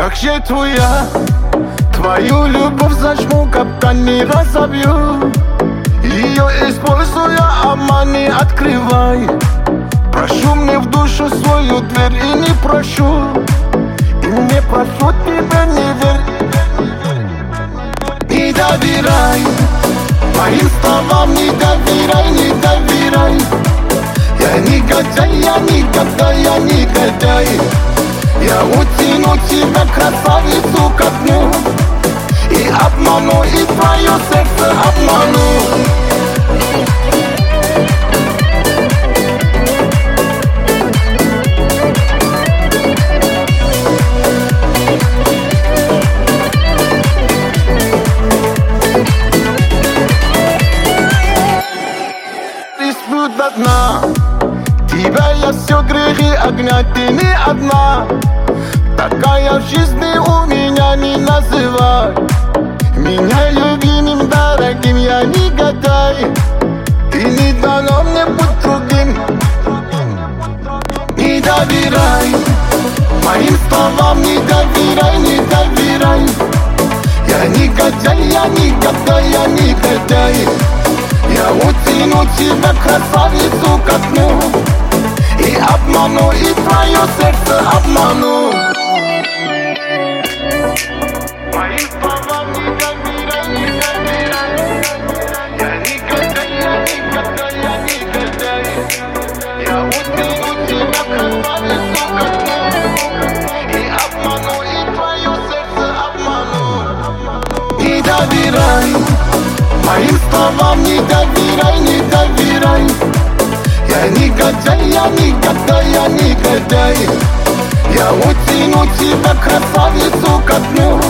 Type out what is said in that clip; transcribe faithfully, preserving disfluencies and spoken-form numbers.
как жертву я твою любовь зажму, капкан не разобью. Ее используя, обман не открывай. Прошу мне в душу свою дверь и не прошу. И не прошу тебя, не верь. Не доверяй моим словам, не доверяй, не доверяй. Я негодяй, я никогда, я негодяй. Я утяну тебя, красавицу, ко дну, и обману, и твое сердце обману. Ты сплю до дна, тебя я все грехи огня, ты не одна. Такая в жизни у меня не называй. Меня любимым, дорогим я негодяй. Ты не дано мне быть другим. Не доверяй моим словам, не доверяй, не доверяй. Я негодяй, я никогда, я негодяй. Я утяну тебя, красавицу, ко дну, и обману, и твое сердце обману. Моим словам не доверяй, не доверяй. Я негодяй, я никогда, я негодяй. Я утяну тебя, красавицу, ко дну, и обману, и твое сердце обману. Не доверяй моим словам, не доверяй, не доверяй. Я негодяй, я никогда, я негодяй. Я утяну тебя, красавицу, ко дну,